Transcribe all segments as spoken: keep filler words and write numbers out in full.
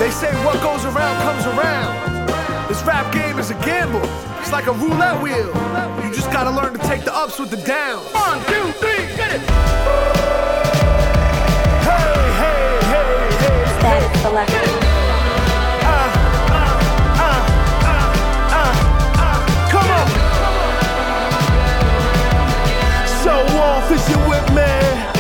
They say what goes around comes around. This rap game is a gamble. It's like a roulette wheel. You just gotta learn to take the ups with the downs. One, two, three, get it! Hey, hey, hey, hey, Static Selector. Uh, uh, uh, uh, uh, uh, come on! Show off if you with me.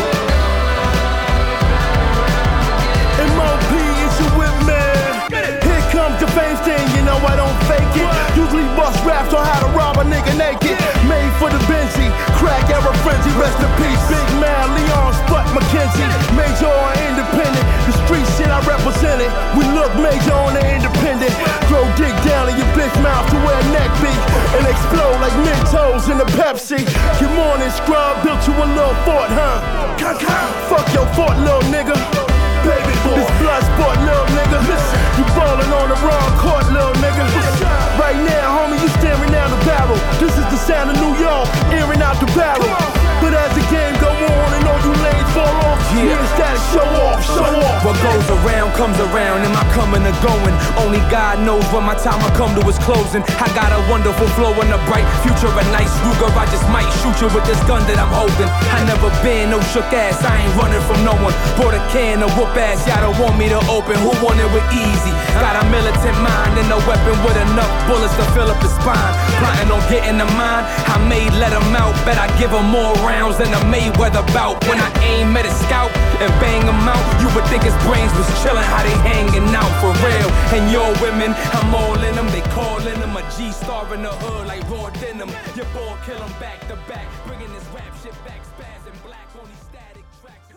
M O P is you with me. Here comes the fame thing, you know I don't fake it. Usually bust raps on how to rob a nigga naked. Made for the Benzie, crack era frenzy, rest in peace. Big man, Leon, Sput, McKenzie. Major or independent, the street shit I represented. We look major on the independent. Throw dick down in your bitch mouth to where a neck be. And explode like Mentos in the Pepsi. Your morning scrub built you a little fort, huh? Fuck your fort, little nigga. Baby boy. This blood sport, little nigga. Listen, you ballin' on the wrong court, little nigga. Right now, homie, you staring down the barrel. This is the sound of New York, airing out the barrel. But as the game go on and all you lanes fall off, yeah, it's gotta show off, show off. What goes around comes around. Am I coming or going? Only God knows when my time I come to is closing. I got a wonderful flow and a bright future, a nice Ruger. I just might shoot you with this gun that I'm holding. I never been no shook ass, I ain't running from no one. Brought a can of whoop ass, y'all don't want me to open. Who want it with easy? Got a militant mind and a weapon with enough bullets to fill up his spine. Plotting on getting the mine, I may let him out. Bet I give him more rounds than a Mayweather bout. When I aim at a scout and bang him out, you would think his brains was chillin', how they hanging out for real. And your women, I'm all in them. They callin' him a G-star in the hood like raw denim. Your boy kill him back to back, bringing this rap shit back, spaz and black on these static tracks.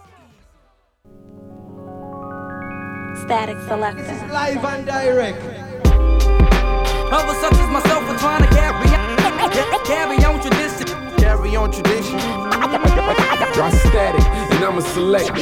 Static Selector. This is live and direct. Others such as myself are trying to carry on, carry on tradition. Carry on tradition. Drop static, and I'ma select.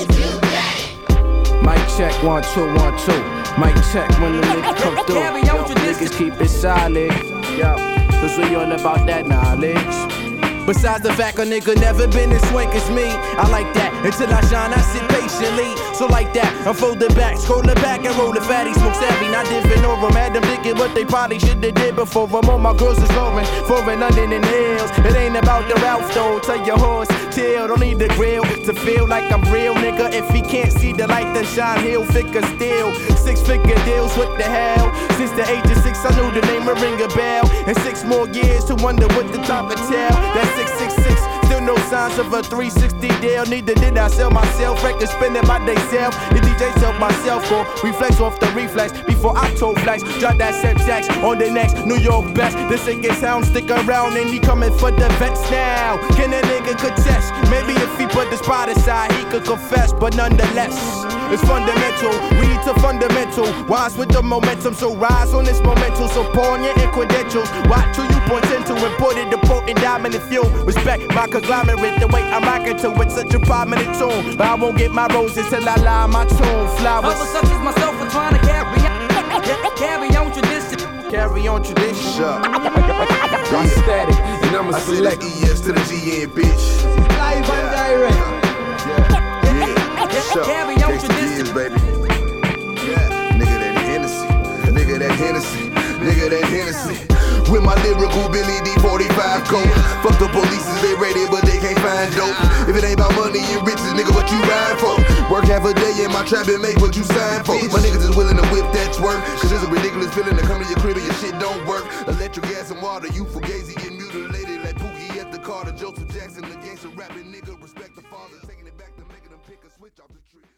Mic check, one, two, one, two. Mic check when the nigga come through. Yo, niggas keep it solid. Yo, cause we all about that knowledge. Besides the fact a nigga never been as swank as me, I like that. Until I shine, I sit patiently. So like that, I fold it back, scroll it back and roll the fatty. Smoke savvy, not dipping over. Mad them thinking what they probably should've did before. I'm on my girls is rolling, foreign London and hills. It ain't about the Ralph though. Tell your horse, chill, don't need the grill to feel like I'm real, nigga. If he can't see the light that shine, he'll figure still. Six figure deals, what the hell? Since the age of six, I knew the name would ring a bell. And six more years to wonder what the top of tell. That's six six six, still no signs of a three sixty deal. Neither did I sell myself, record spinning by they self. The D J sell myself for reflex off the reflex. Before I told flex, drop that set tax on the next New York best. This singing sound stick around and he coming for the vets now. Can a nigga contest? Maybe if he put the spot aside, he could confess, but nonetheless, it's fundamental. Read to fundamental. Wise with the momentum, so rise on this momentum. So pawn your credentials. Watch who you point into, imported the potent dominant fuel. Respect my conglomerate, the way I'm rocking to it, such a prominent tune. But I won't get my roses till I lie my tune. Flowers. Others such as myself are trying to carry on, carry on tradition. Carry on tradition. Drop static, and I'ma I select. said the E S to the G N, bitch. Live and direct. Yeah, yeah, sure. Carry on Gangsta tradition. years, baby. Yeah, nigga that Hennessy, nigga that Hennessy, nigga that Hennessy. With my lyrical Billy D forty-five coat. Fuck the police, they ready, but they can't find dope. If it ain't about money and riches, nigga, what you ride for? Work half a day in my trap and make what you sign for. My niggas is willing to whip that twerk, cause it's a ridiculous feeling to come to your crib and your shit don't work. Electric gas and water, you fugazi get mutilated like Pookie at the Carter. Joseph Jackson, the gangster rapping nigga, respect the father. Taking it back to making them pick a switch off the tree.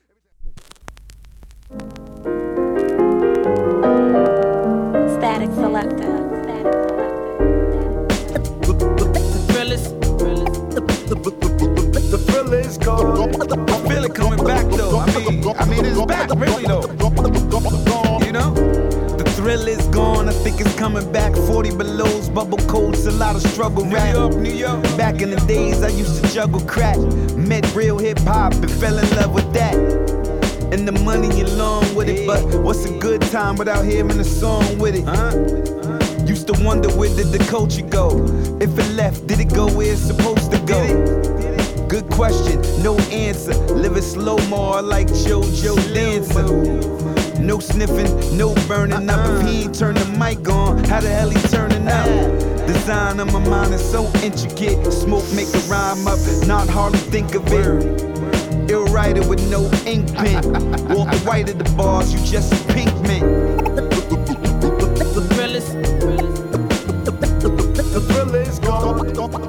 Static Selector. The thrill is gone. I feel it coming back though. I mean, I mean it's back really though. You know, the thrill is gone. I think it's coming back. forty belows, bubble coats, a lot of struggle. New rap. York, New York. Back in the days, I used to juggle crack. Met real hip hop and fell in love with that. And the money along with it, but what's a good time without hearing a song with it? Huh? Used to wonder where did the culture go? If it left, did it go where it's supposed to go? Good question, no answer. Living slow more like JoJo Dancer. No sniffing, no burning up. If he ain't turn the mic on, how the hell he turning up? Design of my mind is so intricate. Smoke make a rhyme up, not hardly think of it. Ill writer with no ink pen. Walk the white of the bars, you just a pink man. The thrill is, the thrill is gone.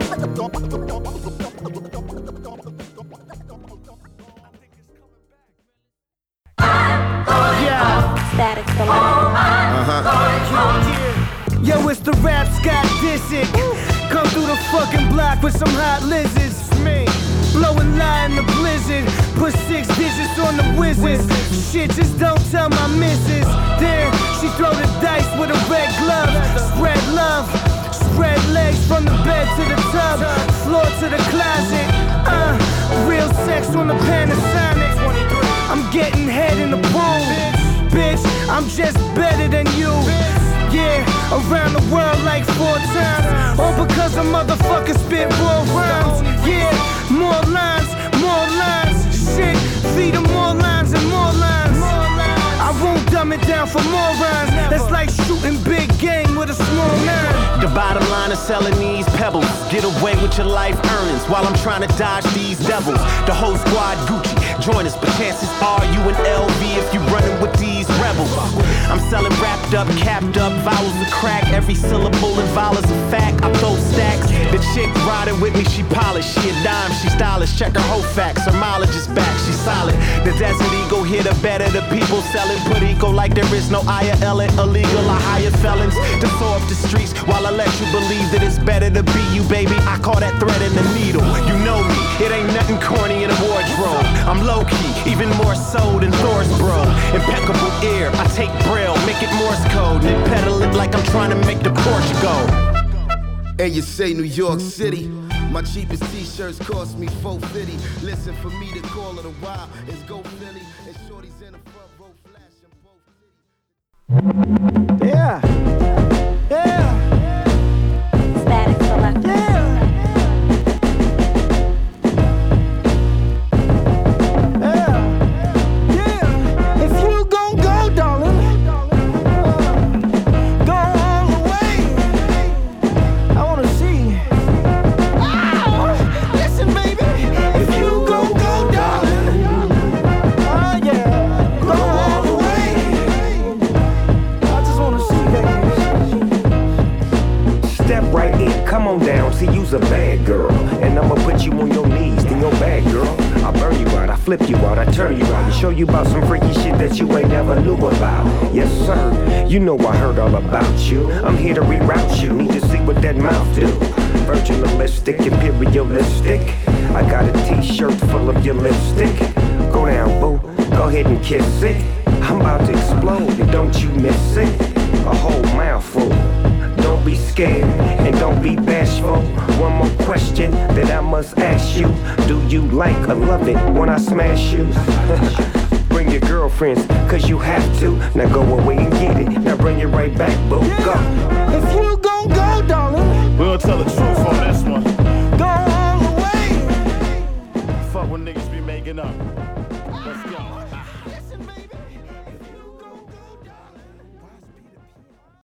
Yeah. Static Selector. Uh-huh. Yo, it's the rap Scott Disick. Come through the fucking block with some hot lizards. Me. Blowing lie in the blizzard. Put six digits on the wizards. Shit, just don't tell my missus. Then she throw the dice with a red glove. Spread love. Spread legs from the bed to the tub. Floor to the closet. Uh, real sex on the Panasonic. I'm getting head in the pool. Bitch, I'm just better than you. Yeah, around the world like four times. All because a motherfucker spit raw rhymes. Yeah, more lines, more lines. Shit, feed them more lines and more lines. I won't dumb it down for more rhymes. That's like shooting big game with a small nine. The bottom line is selling these pebbles. Get away with your life earnings while I'm trying to dodge these devils. The whole squad Gucci, join us, but chances are you in L V if you running with these rebels. I'm selling wrapped up, capped up, vowels of crack. Every syllable and vowel is a fact. I throw stacks. The chick riding with me, she polished. She a dime, she stylish. Check her whole facts. Her mileage is back, she solid. The Desert Eagle here to better the people selling. Put eco like there is no I L it illegal. I hire felons to soar up the streets while I let you believe that it's better to be you, baby. I call that thread in the needle. You know me, it ain't nothing corny in a wardrobe. I'm low key, even more so than Thor's bro. Impeccable ear, I take braille, make it Morse code, and pedal it like I'm trying to make the Porsche go. And you say New York City. My cheapest t-shirts cost me four fifty. Listen, for me to call it a while is go Philly. And shorty's in the front row flashing both. Yeah. Yeah. Static Selector. Yeah. Yeah. Yeah. If you gon' go, darling, go all the way. I wanna see. Oh, listen, baby. If you gon' go, darling, oh yeah, go all the way. I just wanna see, baby. Step right in, come on down. See, you's a bad girl, and I'ma put you on your knees. Then your bad girl, I burn you out, I flip you out, I turn you out, and show you about some freaky shit that you ain't never knew about. Yes, sir, you know I heard all about you. I'm here to reroute you. Need to see what that mouth do. Virginalistic, imperialistic. I got a t-shirt full of your lipstick. Go down, boo, go ahead and kiss it. I'm about to explode, and don't you miss it. A whole mouthful. Don't be scared and don't be bashful. One more question that I must ask you. Do you like or love it when I smash you? Bring your girlfriends, cause you have to. Now go away and get it. Now bring it right back, boo. Go. If you gon' go, darling,